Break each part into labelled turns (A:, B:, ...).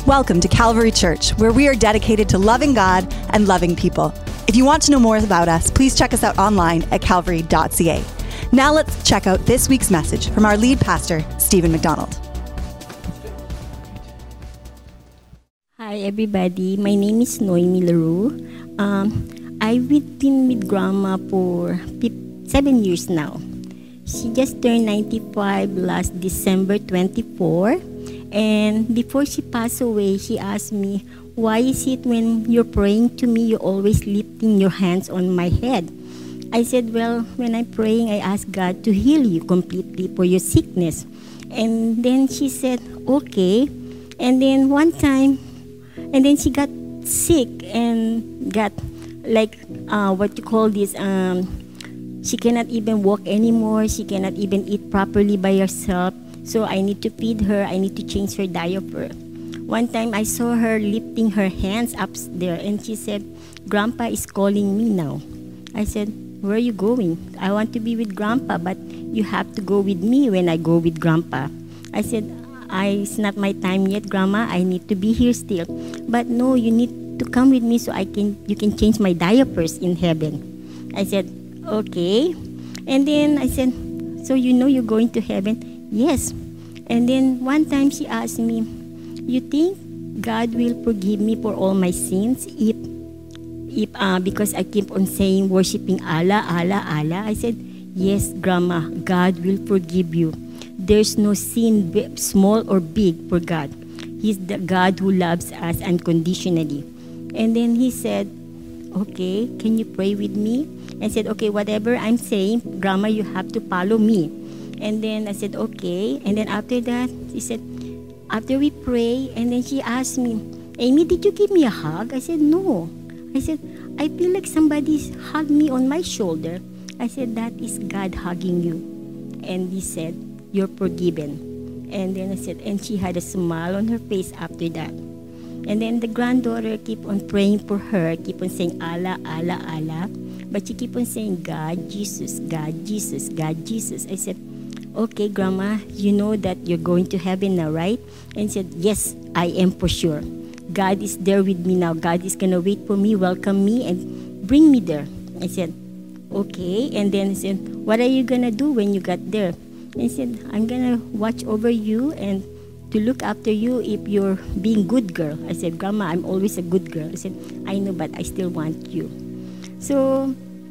A: Welcome to Calvary Church, where we are dedicated to loving God and loving people. If you want to know more about us, please check us out online at calvary.ca. Now let's check out this week's message from our lead pastor, Stephen McDonald.
B: Hi everybody, my name is Noemi Leroux. I've been with Grandma for 7 years now. She just turned 95 last December 24. And before she passed away, she asked me, why is it when you're praying to me, you're always lifting your hands on my head? I said, well, when I'm praying, I ask God to heal you completely for your sickness. And then she said, okay. And then one time, and then she got sick and got she cannot even walk anymore. She cannot even eat properly by herself. So I need to feed her. I need to change her diaper. One time I saw her lifting her hands up there and she said, Grandpa is calling me now. I said, where are you going? I want to be with Grandpa, but you have to go with me when I go with Grandpa. I said, it's not my time yet, Grandma. I need to be here still. But no, you need to come with me so you can change my diapers in heaven. I said, okay. And then I said, so you know you're going to heaven? Yes. And then one time she asked me, you think God will forgive me for all my sins if because I keep on saying worshiping Allah, Allah, Allah? I said, yes, Grandma, God will forgive you. There's no sin, small or big, for God. He's the God who loves us unconditionally. And then he said, okay, can you pray with me? I said, okay, whatever I'm saying, Grandma, you have to follow me. And then I said, okay. And then after that, she said, after we pray, and then she asked me, Amy, did you give me a hug? I said, no. I said, I feel like somebody hugged me on my shoulder. I said, that is God hugging you. And he said, you're forgiven. And then I said, and she had a smile on her face after that. And then the granddaughter keep on praying for her, keep on saying, Allah, Allah, Allah. But she keep on saying, God, Jesus, God, Jesus, God, Jesus. I said, okay, Grandma, you know that you're going to heaven now, right? And she said, yes, I am for sure. God is there with me now. God is going to wait for me, welcome me, and bring me there. I said, okay. And then I said, what are you going to do when you got there? And I said, I'm going to watch over you and to look after you if you're being good girl. I said, Grandma, I'm always a good girl. I said, I know, but I still want you. So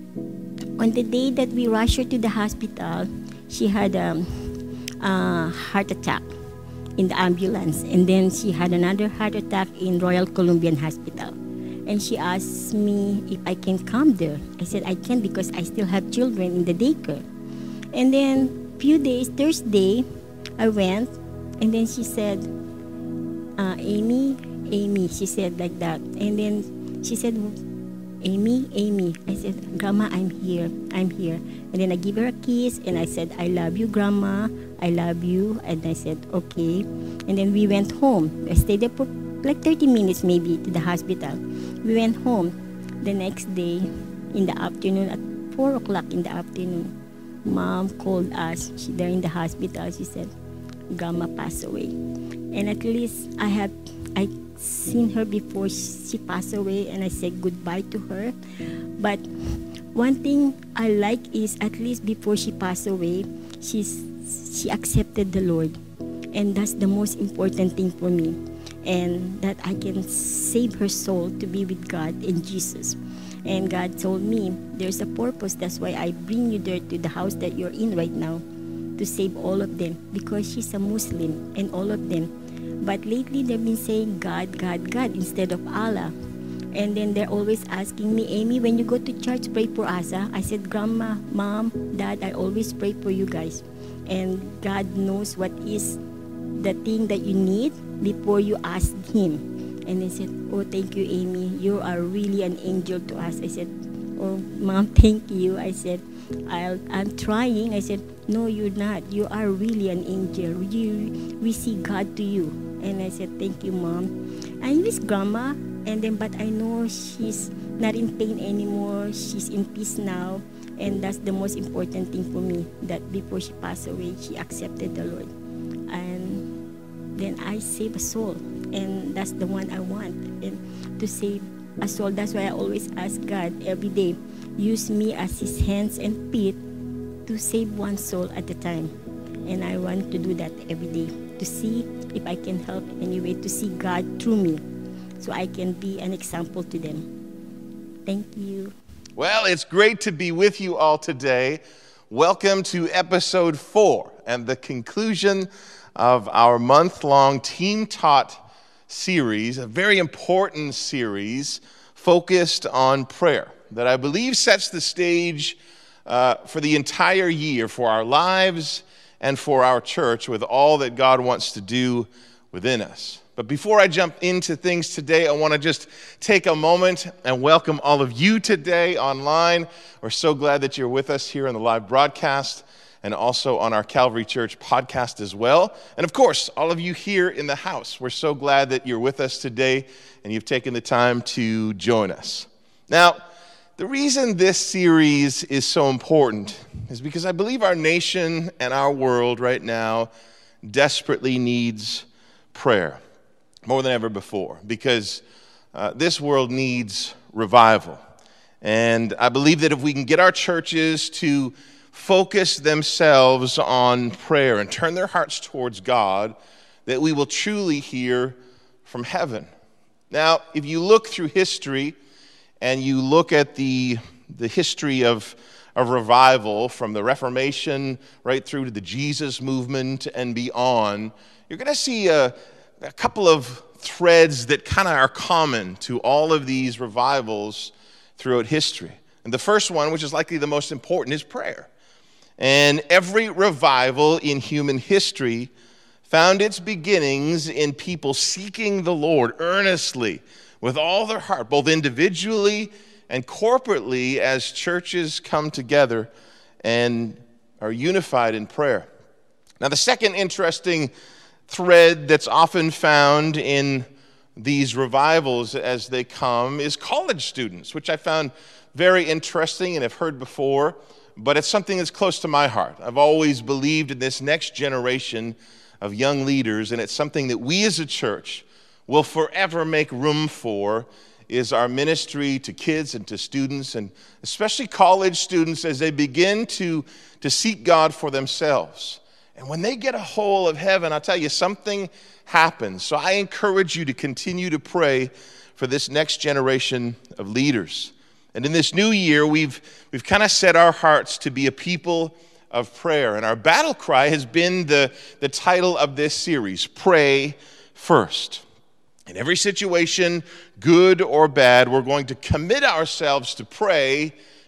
B: on the day that we rushed her to the hospital, she had a heart attack in the ambulance, and then she had another heart attack in Royal Columbian Hospital. And she asked me if I can come there. I said I can because I still have children in the daycare. And then few days, Thursday, I went, and then she said, Amy, she said like that. And then she said, Amy. I said, Grandma, I'm here. And then I give her a kiss, and I said, I love you, Grandma. I love you. And I said, okay. And then we went home. I stayed there for like 30 minutes maybe to the hospital. We went home the next day in the afternoon at 4 o'clock in the afternoon. Mom called us. There in the hospital. She said, Grandma passed away. And at least I seen her before she passed away, and I said goodbye to her. But one thing I like is at least before she passed away, she accepted the Lord, and that's the most important thing for me, and that I can save her soul to be with God and Jesus. And God told me there's a purpose. That's why I bring you there to the house that you're in right now, to save all of them, because she's a Muslim and all of them. But lately they've been saying God, God, God instead of Allah. And then they're always asking me, Amy, when you go to church, pray for us. I said, Grandma, Mom, Dad, I always pray for you guys. And God knows what is the thing that you need before you ask Him. And they said, oh, thank you, Amy. You are really an angel to us. I said, oh, Mom, thank you. I said, I'm trying. I said, no, you're not. You are really an angel. We see God to you. And I said, thank you, Mom. I miss Grandma, but I know she's not in pain anymore. She's in peace now. And that's the most important thing for me, that before she passed away, she accepted the Lord. And then I save a soul. And that's the one I want, and to save a soul. That's why I always ask God every day, use me as His hands and feet to save one soul at a time. And I want to do that every day, to see if I can help anyway, to see God through me, so I can be an example to them. Thank you.
C: Well, it's great to be with you all today. Welcome to episode 4 and the conclusion of our month-long Team Taught series, a very important series focused on prayer that I believe sets the stage for the entire year, for our lives and for our church, with all that God wants to do within us. But before I jump into things today, I want to just take a moment and welcome all of you today online. We're so glad that you're with us here on the live broadcast and also on our Calvary Church podcast as well. And of course, all of you here in the house, we're so glad that you're with us today and you've taken the time to join us. Now, the reason this series is so important is because I believe our nation and our world right now desperately needs prayer. More than ever before, because this world needs revival. And I believe that if we can get our churches to focus themselves on prayer and turn their hearts towards God, that we will truly hear from heaven. Now, if you look through history and you look at the history of revival from the Reformation right through to the Jesus movement and beyond, you're going to see a couple of threads that kind of are common to all of these revivals throughout history. And the first one, which is likely the most important, is prayer. And every revival in human history found its beginnings in people seeking the Lord earnestly with all their heart, both individually and corporately, as churches come together and are unified in prayer. Now, the second interesting thread that's often found in these revivals as they come is college students, which I found very interesting and have heard before, but it's something that's close to my heart. I've always believed in this next generation of young leaders, and it's something that we as a church will forever make room for, is our ministry to kids and to students, and especially college students as they begin to seek God for themselves. And when they get a hold of heaven, I'll tell you, something happens. So I encourage you to continue to pray for this next generation of leaders. And in this new year, we've kind of set our hearts to be a people of prayer. And our battle cry has been the title of this series, Pray First. In every situation, good or bad, we're going to commit ourselves to pray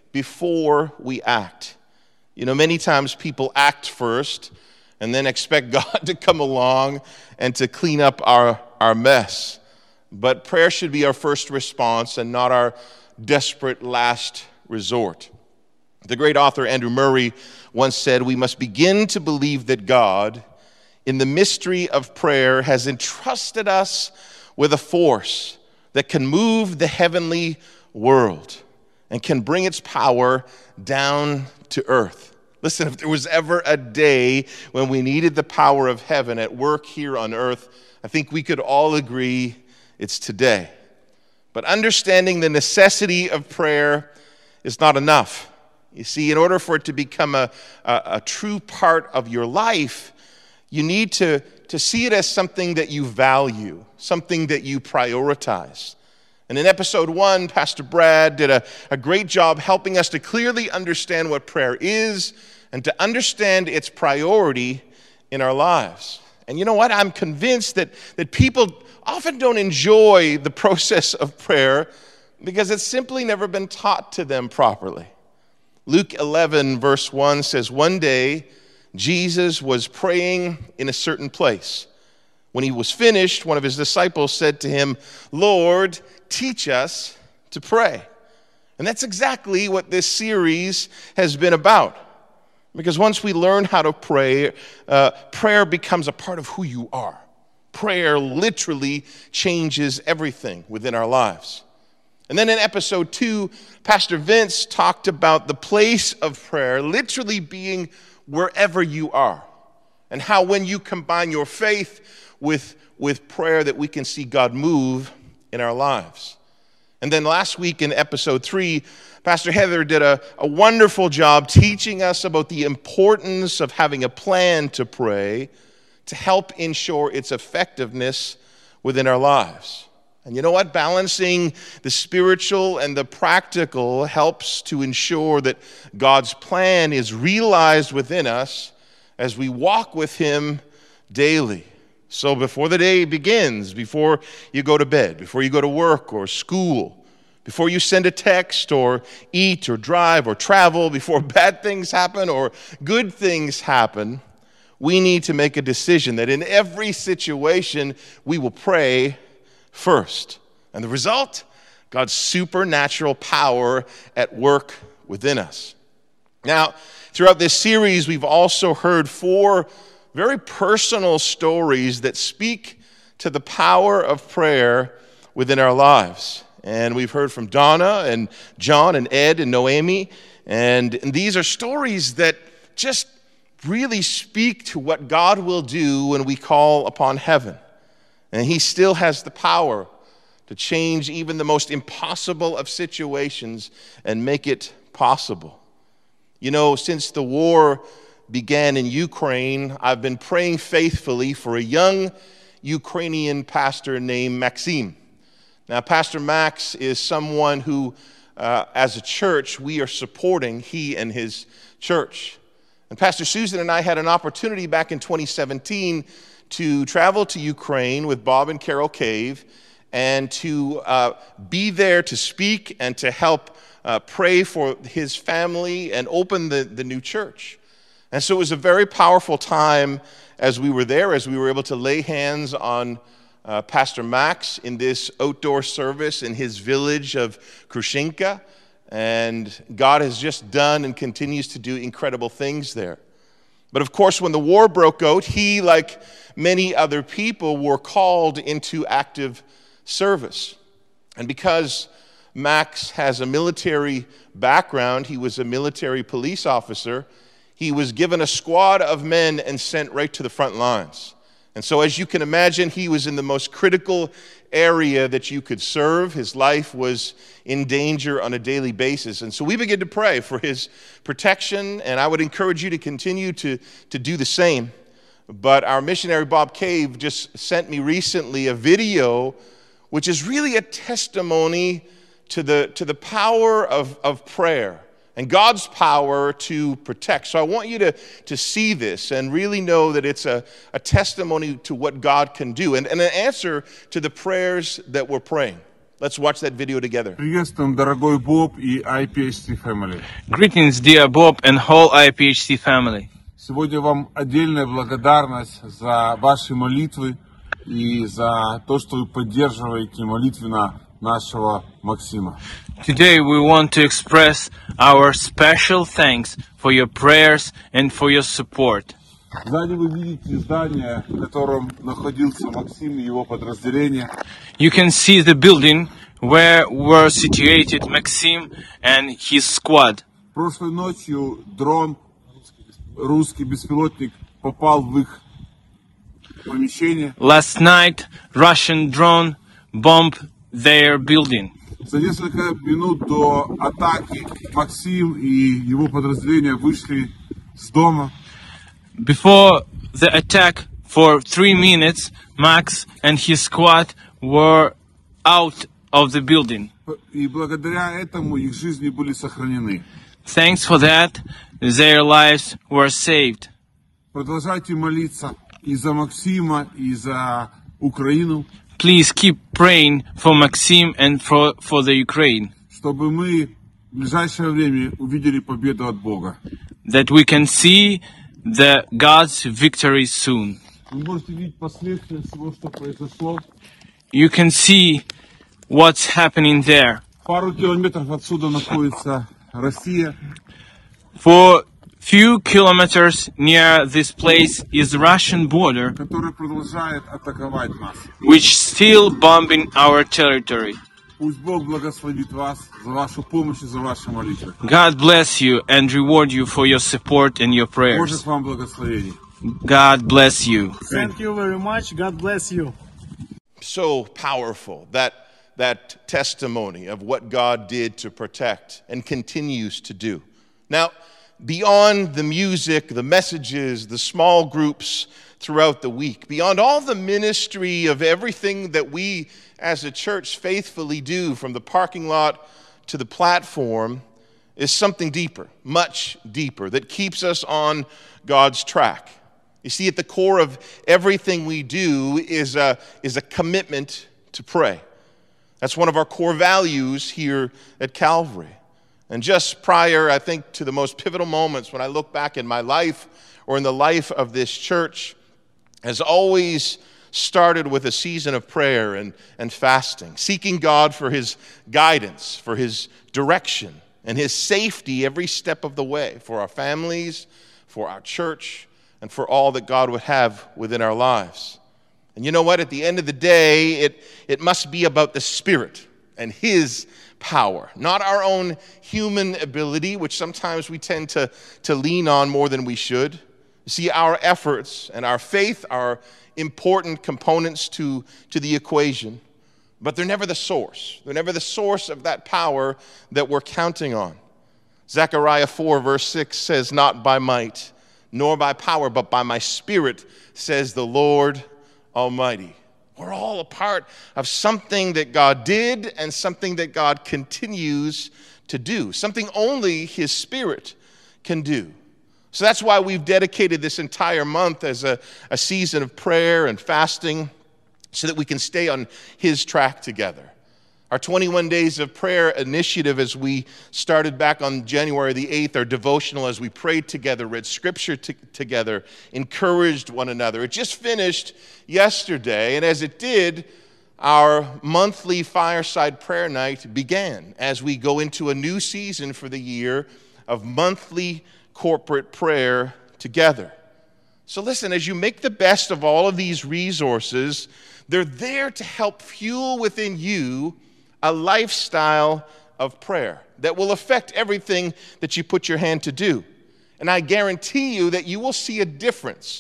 C: before we act. You know, many times people act first and then expect God to come along and to clean up our mess. But prayer should be our first response and not our desperate last resort. The great author Andrew Murray once said, "We must begin to believe that God, in the mystery of prayer, has entrusted us with a force that can move the heavenly world and can bring its power down to earth." Listen, if there was ever a day when we needed the power of heaven at work here on earth, I think we could all agree it's today. But understanding the necessity of prayer is not enough. You see, in order for it to become a true part of your life, you need to see it as something that you value, something that you prioritize. And in episode 1, Pastor Brad did a great job helping us to clearly understand what prayer is and to understand its priority in our lives. And you know what? I'm convinced that people often don't enjoy the process of prayer because it's simply never been taught to them properly. Luke 11, verse 1 says, "One day Jesus was praying in a certain place. When he was finished, one of his disciples said to him, 'Lord, teach us to pray.'" And that's exactly what this series has been about. Because once we learn how to pray, prayer becomes a part of who you are. Prayer literally changes everything within our lives. And then in episode 2, Pastor Vince talked about the place of prayer literally being wherever you are. and how when you combine your faith with prayer that we can see God move in our lives. And then last week in episode 3, Pastor Heather did a wonderful job teaching us about the importance of having a plan to pray to help ensure its effectiveness within our lives. And you know what? Balancing the spiritual and the practical helps to ensure that God's plan is realized within us as we walk with Him daily. So before the day begins, before you go to bed, before you go to work or school, before you send a text or eat or drive or travel, before bad things happen or good things happen, we need to make a decision that in every situation we will pray first. And the result? God's supernatural power at work within us. Now, throughout this series, we've also heard 4 very personal stories that speak to the power of prayer within our lives. And we've heard from Donna and John and Ed and Noemi. And these are stories that just really speak to what God will do when we call upon heaven. And He still has the power to change even the most impossible of situations and make it possible. You know, since the war began in Ukraine, I've been praying faithfully for a young Ukrainian pastor named Maxim. Now, Pastor Max is someone who, as a church, we are supporting, he and his church. And Pastor Susan and I had an opportunity back in 2017 to travel to Ukraine with Bob and Carol Cave and to be there to speak and to help pray for his family and open the new church. And so it was a very powerful time as we were there, as we were able to lay hands on Pastor Max in this outdoor service in his village of Krushinka. And God has just done and continues to do incredible things there. But of course, when the war broke out, he, like many other people, were called into active service. And because Max has a military background, he was a military police officer, he was given a squad of men and sent right to the front lines. And so as you can imagine, he was in the most critical area that you could serve. His life was in danger on a daily basis. And so we began to pray for his protection, and I would encourage you to continue to do the same. But our missionary Bob Cave just sent me recently a video which is really a testimony to the power of prayer and God's power to protect. So I want you to see this and really know that it's a testimony to what God can do and an answer to the prayers that we're praying. Let's watch that video together.
D: Приветствуем, дорогой Боб и IPHC family.
E: Greetings, dear Bob and whole IPHC family.
D: Сегодня вам отдельная благодарность за ваши молитвы и за то, что вы поддерживаете молитвенно нашего Максима.
E: Today we want to express our special thanks for your prayers and for your support.
D: Сзади вы видите здание, в котором находился Максим и его подразделение.
E: You can see the building where were situated Maxim and his squad.
D: Прошлой ночью дрон, русский беспилотник, попал в их помещение.
E: Last night, Russian drone bombed their building.
D: За несколько минут до атаки Максим и его подразделение вышли с дома.
E: Before the attack, for 3 minutes, Max and his squad were out of the building.
D: И благодаря этому их жизни были сохранены.
E: Thanks for that, their lives were saved.
D: Продолжайте молиться и за Максима, и за Украину.
E: Please keep praying for Maxim and for the Ukraine,
D: Чтобы мы в ближайшее время увидели победу от Бога.
E: that we can see the God's victory soon.
D: Вы можете видеть последствия всего, что произошло.
E: You can see what's happening there.
D: Пару километров отсюда находится Россия.
E: For few kilometers near this place is Russian border,
D: Которая продолжает атаковать нас.
E: which still bombing our territory.
D: Пусть Бог благословит вас за вашу помощь и за ваши молитвы.
E: God bless you and reward you for your support and your prayers.
D: Божьих вам благословений.
E: God bless you.
F: Thank you very much. God bless you.
C: So powerful, that testimony of what God did to protect and continues to do. Now, beyond the music, the messages, the small groups throughout the week, beyond all the ministry of everything that we as a church faithfully do from the parking lot to the platform, is something deeper, much deeper, that keeps us on God's track. You see, at the core of everything we do is a commitment to pray. That's one of our core values here at Calvary. And just prior, I think, to the most pivotal moments when I look back in my life or in the life of this church, has always started with a season of prayer and fasting, seeking God for his guidance, for his direction, and his safety every step of the way for our families, for our church, and for all that God would have within our lives. And you know what? At the end of the day, it must be about the Spirit and his power, not our own human ability, which sometimes we tend to lean on more than we should. You see, our efforts and our faith are important components to the equation, but they're never the source. They're never the source of that power that we're counting on. Zechariah 4, verse 6 says, "Not by might, nor by power, but by my Spirit, says the Lord Almighty." We're all a part of something that God did and something that God continues to do, something only his Spirit can do. So that's why we've dedicated this entire month as a season of prayer and fasting so that we can stay on his track together. Our 21 Days of Prayer initiative, as we started back on January the 8th, our devotional as we prayed together, read scripture together, encouraged one another. It just finished yesterday, and as it did, our monthly fireside prayer night began as we go into a new season for the year of monthly corporate prayer together. So listen, as you make the best of all of these resources, they're there to help fuel within you a lifestyle of prayer that will affect everything that you put your hand to do. And I guarantee you that you will see a difference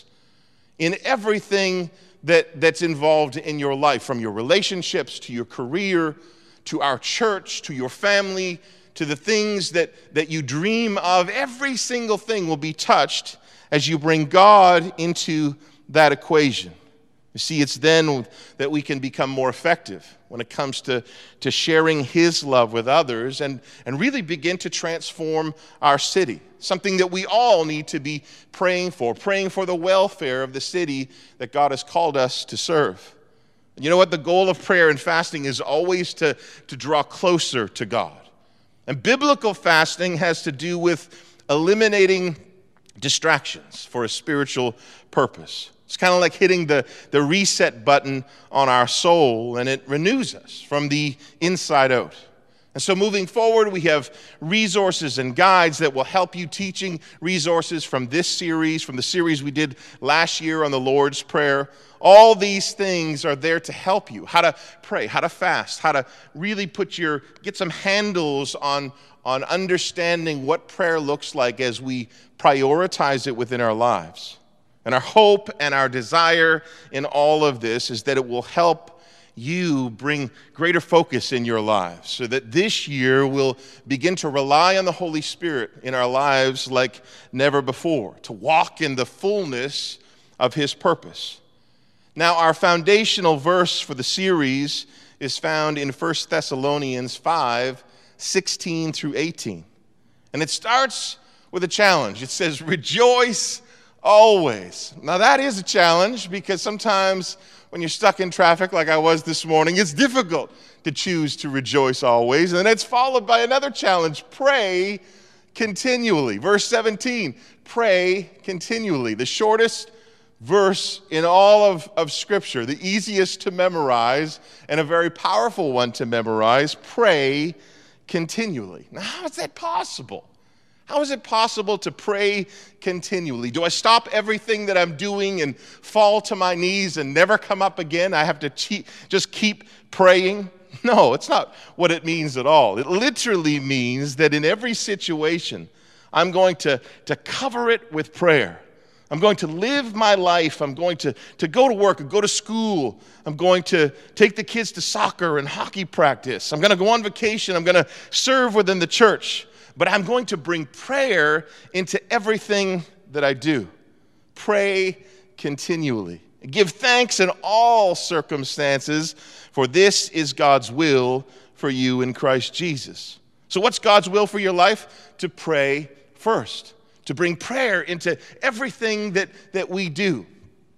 C: in everything that's involved in your life, from your relationships to your career, to our church, to your family, to the things that you dream of. Every single thing will be touched as you bring God into that equation. You see, it's then that we can become more effective when it comes to sharing his love with others and really begin to transform our city, something that we all need to be praying for the welfare of the city that God has called us to serve. And you know what? The goal of prayer and fasting is always to draw closer to God. And biblical fasting has to do with eliminating distractions for a spiritual purpose. It's kind of like hitting the reset button on our soul, and it renews us from the inside out. And so moving forward, we have resources and guides that will help you, teaching resources from this series, from the series we did last year on the Lord's Prayer. All these things are there to help you, how to pray, how to fast, how to really get some handles on understanding what prayer looks like as we prioritize it within our lives. And our hope and our desire in all of this is that it will help you bring greater focus in your lives so that this year we'll begin to rely on the Holy Spirit in our lives like never before, to walk in the fullness of his purpose. Now, our foundational verse for the series is found in 1 Thessalonians 5, 16 through 18. And it starts with a challenge. It says, "Rejoice always." Now that is a challenge because sometimes when you're stuck in traffic like I was this morning, it's difficult to choose to rejoice always. And then it's followed by another challenge: pray continually. Verse 17, pray continually. The shortest verse in all of Scripture, the easiest to memorize and a very powerful one to memorize. Pray continually. Now, how is that possible? How is it possible to pray continually? Do I stop everything that I'm doing and fall to my knees and never come up again? I have to just keep praying? No, it's not what it means at all. It literally means that in every situation, I'm going to cover it with prayer. I'm going to live my life. I'm going to go to work and go to school. I'm going to take the kids to soccer and hockey practice. I'm going to go on vacation. I'm going to serve within the church. But I'm going to bring prayer into everything that I do. Pray continually. Give thanks in all circumstances, for this is God's will for you in Christ Jesus. So what's God's will for your life? To pray first. To bring prayer into everything that we do.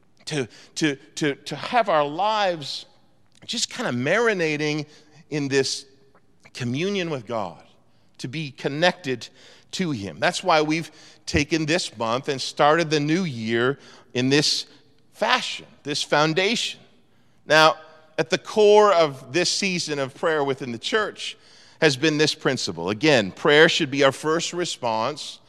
C: To have our lives just kind of marinating in this communion with God. To be connected to Him. That's why we've taken this month and started the new year in this fashion, this foundation. Now, at the core of this season of prayer within the church has been this principle. Again, prayer should be our first response,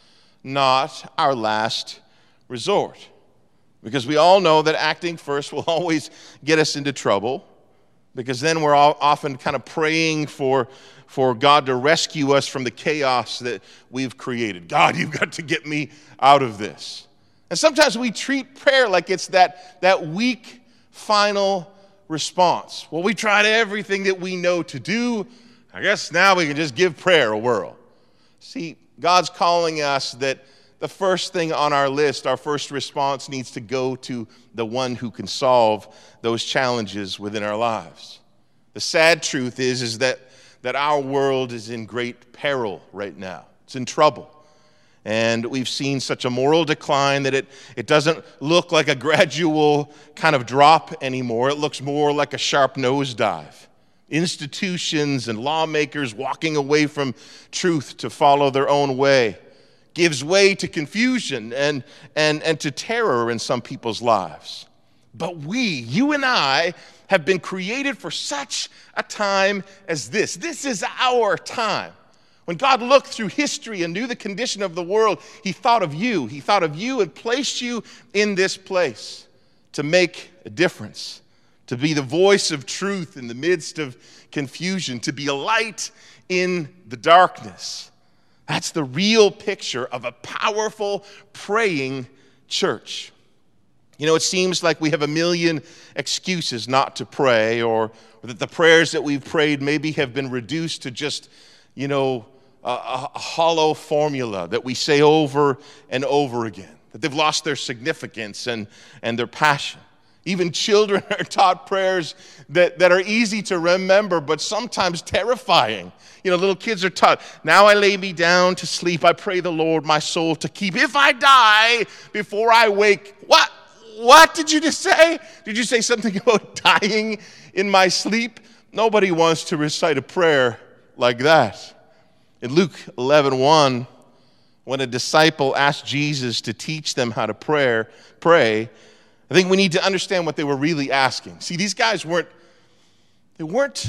C: not our last resort. Because we all know that acting first will always get us into trouble, because then we're all often kind of praying for God to rescue us from the chaos that we've created. God, you've got to get me out of this. And sometimes we treat prayer like it's that weak, final response. Well, we tried everything that we know to do. I guess now we can just give prayer a whirl. See, God's calling us that the first thing on our list, our first response, needs to go to the one who can solve those challenges within our lives. The sad truth is that our world is in great peril right now. It's in trouble. And we've seen such a moral decline that it doesn't look like a gradual kind of drop anymore. It looks more like a sharp nosedive. Institutions and lawmakers walking away from truth to follow their own way gives way to confusion and to terror in some people's lives. But you and I, have been created for such a time as this. This is our time. When God looked through history and knew the condition of the world, He thought of you. He thought of you and placed you in this place to make a difference, to be the voice of truth in the midst of confusion, to be a light in the darkness. That's the real picture of a powerful, praying church. You know, it seems like we have a million excuses not to pray, or that the prayers that we've prayed maybe have been reduced to just, a hollow formula that we say over and over again, that they've lost their significance and their passion. Even children are taught prayers that are easy to remember, but sometimes terrifying. Little kids are taught, now I lay me down to sleep, I pray the Lord my soul to keep. If I die before I wake, What did you just say? Did you say something about dying in my sleep? Nobody wants to recite a prayer like that. In Luke 11:1, when a disciple asked Jesus to teach them how to pray, I think we need to understand what they were really asking. See, these guys it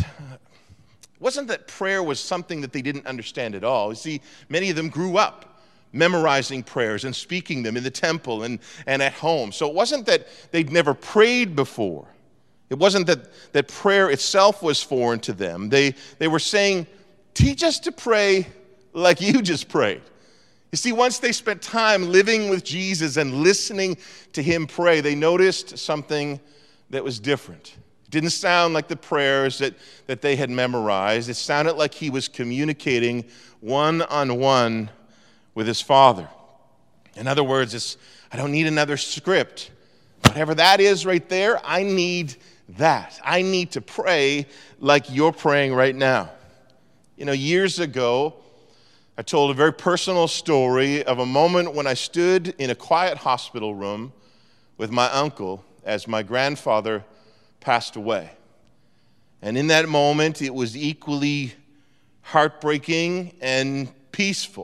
C: wasn't that prayer was something that they didn't understand at all. You see, many of them grew up memorizing prayers and speaking them in the temple and at home. So it wasn't that they'd never prayed before. It wasn't that prayer itself was foreign to them. They were saying, teach us to pray like you just prayed. You see, once they spent time living with Jesus and listening to Him pray, they noticed something that was different. It didn't sound like the prayers that they had memorized. It sounded like He was communicating one-on-one with His Father. In other words, I don't need another script. Whatever that is right there, I need that. I need to pray like you're praying right now. Years ago, I told a very personal story of a moment when I stood in a quiet hospital room with my uncle as my grandfather passed away. And in that moment, it was equally heartbreaking and peaceful.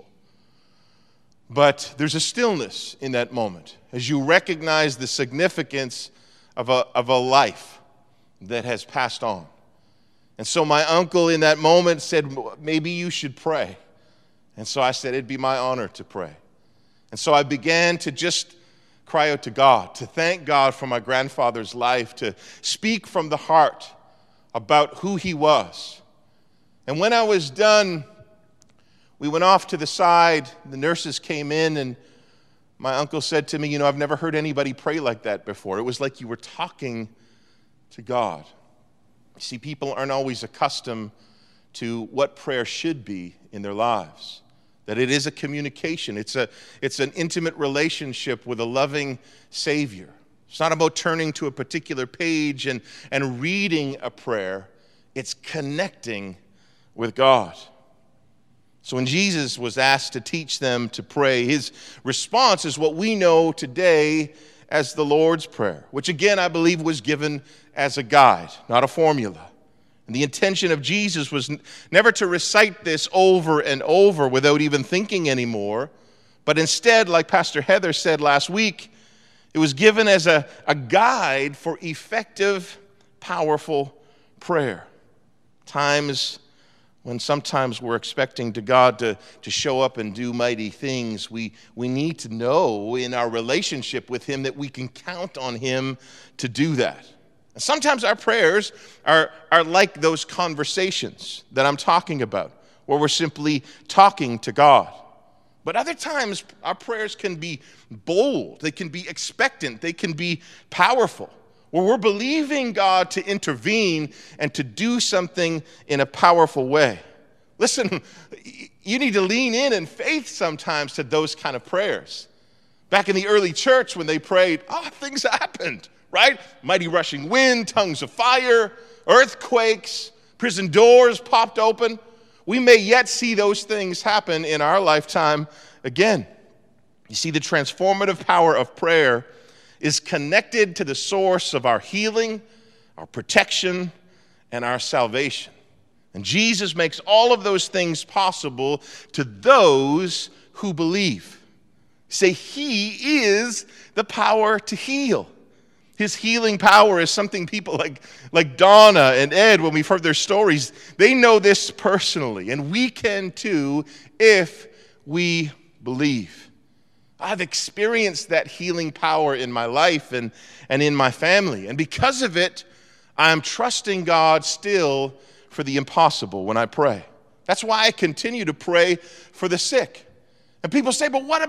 C: But there's a stillness in that moment as you recognize the significance of a life that has passed on. And so my uncle in that moment said, maybe you should pray. And so I said, it'd be my honor to pray. And so I began to just cry out to God, to thank God for my grandfather's life, to speak from the heart about who he was. And when I was done, we went off to the side. The nurses came in, and My uncle said to me, I've never heard anybody pray like that before. It was like you were talking to God. You see, people aren't always accustomed to what prayer should be in their lives. That it is a communication. It's an intimate relationship with a loving Savior. It's not about turning to a particular page and reading a prayer. It's connecting with God. So when Jesus was asked to teach them to pray, his response is what we know today as the Lord's Prayer, which again I believe was given as a guide, not a formula. And the intention of Jesus was never to recite this over and over without even thinking anymore, but instead, like Pastor Heather said last week, it was given as a guide for effective, powerful prayer. Times when sometimes we're expecting God to show up and do mighty things, we need to know in our relationship with him that we can count on him to do that. And sometimes our prayers are like those conversations that I'm talking about, where we're simply talking to God. But other times, our prayers can be bold, they can be expectant, they can be powerful, where we're believing God to intervene and to do something in a powerful way. Listen, you need to lean in faith sometimes to those kind of prayers. Back in the early church when they prayed, things happened, right? Mighty rushing wind, tongues of fire, earthquakes, prison doors popped open. We may yet see those things happen in our lifetime again. You see, the transformative power of prayer is connected to the source of our healing, our protection, and our salvation. And Jesus makes all of those things possible to those who believe. Say, he is the power to heal. His healing power is something people like Donna and Ed, when we've heard their stories, they know this personally, and we can too if we believe. I've experienced that healing power in my life and in my family, and because of it, I'm trusting God still for the impossible when I pray. That's why I continue to pray for the sick. And people say, but what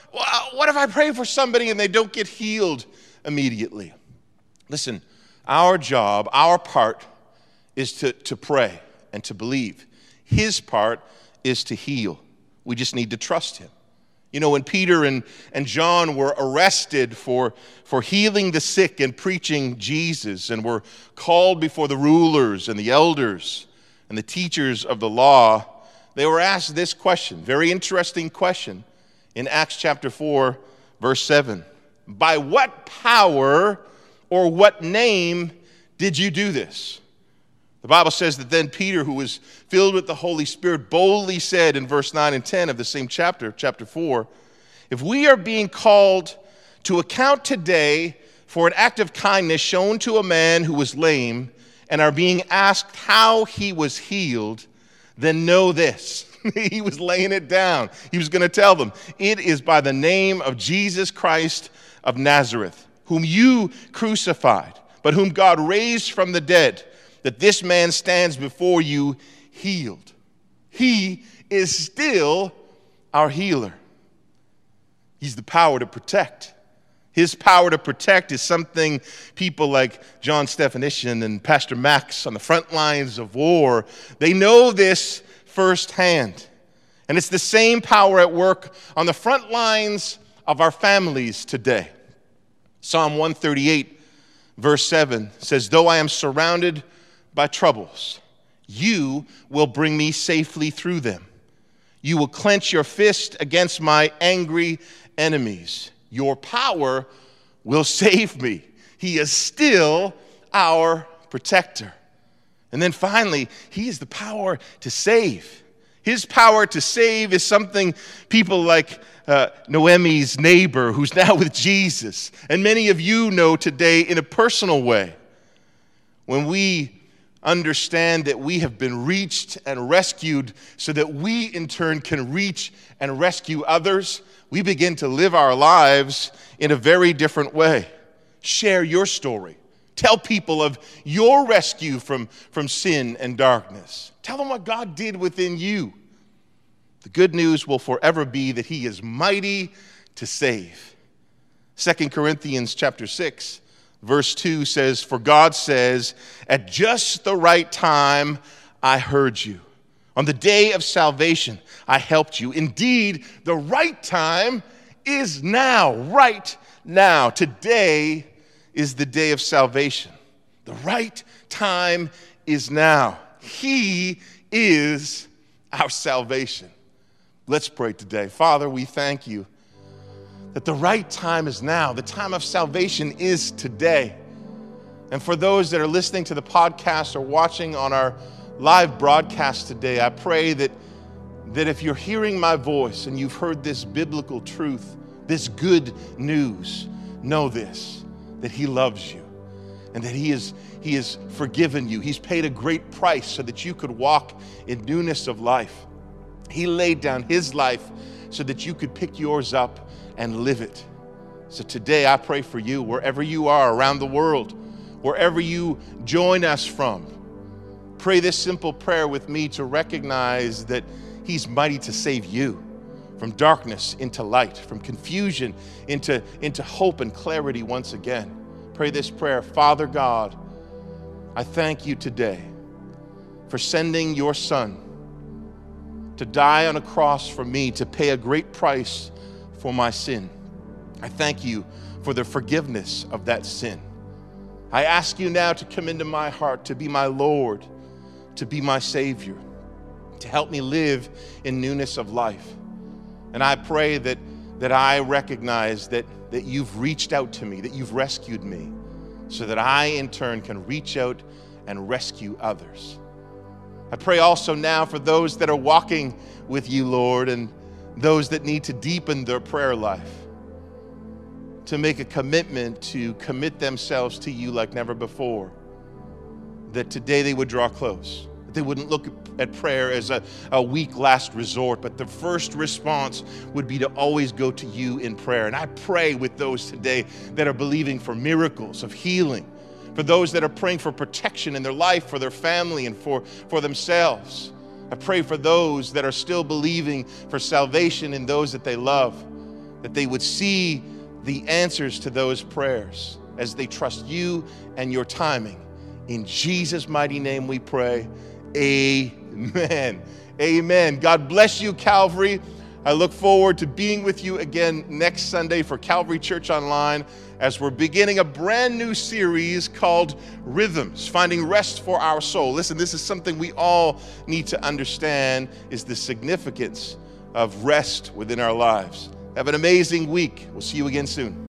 C: if I pray for somebody and they don't get healed immediately? Listen, our job, our part is to pray and to believe. His part is to heal. We just need to trust him. When Peter and John were arrested for healing the sick and preaching Jesus, and were called before the rulers and the elders and the teachers of the law, they were asked this question, very interesting question, in Acts chapter 4, verse 7. By what power or what name did you do this? The Bible says that then Peter, who was filled with the Holy Spirit, boldly said in verse 9 and 10 of the same chapter 4, if we are being called to account today for an act of kindness shown to a man who was lame, and are being asked how he was healed, then know this. He was laying it down. He was going to tell them, it is by the name of Jesus Christ of Nazareth, whom you crucified, but whom God raised from the dead, that this man stands before you healed. He is still our healer. He's the power to protect. His power to protect is something people like John Stephanician and Pastor Max on the front lines of war, they know this firsthand. And it's the same power at work on the front lines of our families today. Psalm 138, verse 7 says, though I am surrounded by troubles, you will bring me safely through them. You will clench your fist against my angry enemies. Your power will save me. He is still our protector. And then finally, he is the power to save. His power to save is something people like Noemi's neighbor, who's now with Jesus, and many of you know today in a personal way. When we understand that we have been reached and rescued so that we in turn can reach and rescue others, we begin to live our lives in a very different way. Share your story. Tell people of your rescue from sin and darkness. Tell them what God did within you. The good news will forever be that he is mighty to save. 2 Corinthians chapter 6, verse 2 says, "For God says, at just the right time I heard you. On the day of salvation I helped you. Indeed, the right time is now." Right now. Today is the day of salvation. The right time is now. He is our salvation. Let's pray today. Father, we thank you that the right time is now. The time of salvation is today. And for those that are listening to the podcast or watching on our live broadcast today, I pray that if you're hearing my voice and you've heard this biblical truth, this good news, know this, that he loves you and that he has forgiven you. He's paid a great price so that you could walk in newness of life. He laid down his life so that you could pick yours up and live it. So today I pray for you, wherever you are around the world, wherever you join us from. Pray this simple prayer with me to recognize that he's mighty to save you from darkness into light, from confusion into hope and clarity once again. Pray this prayer. Father God, I thank you today for sending your Son to die on a cross for me, to pay a great price for my sin. I thank you for the forgiveness of that sin. I ask you now to come into my heart, to be my Lord, to be my Savior, to help me live in newness of life. And I pray that I recognize that you've reached out to me, that you've rescued me, so that I in turn can reach out and rescue others. I pray also now for those that are walking with you, Lord, and those that need to deepen their prayer life, to make a commitment to commit themselves to you like never before, that today they would draw close, that they wouldn't look at prayer as a weak last resort, but the first response would be to always go to you in prayer. And I pray with those today that are believing for miracles of healing, for those that are praying for protection in their life, for their family, and for themselves. I pray for those that are still believing for salvation in those that they love, that they would see the answers to those prayers as they trust you and your timing. In Jesus' mighty name we pray. Amen. Amen. God bless you, Calvary. I look forward to being with you again next Sunday for Calvary Church Online as we're beginning a brand new series called Rhythms, Finding Rest for Our Soul. Listen, this is something we all need to understand, is the significance of rest within our lives. Have an amazing week. We'll see you again soon.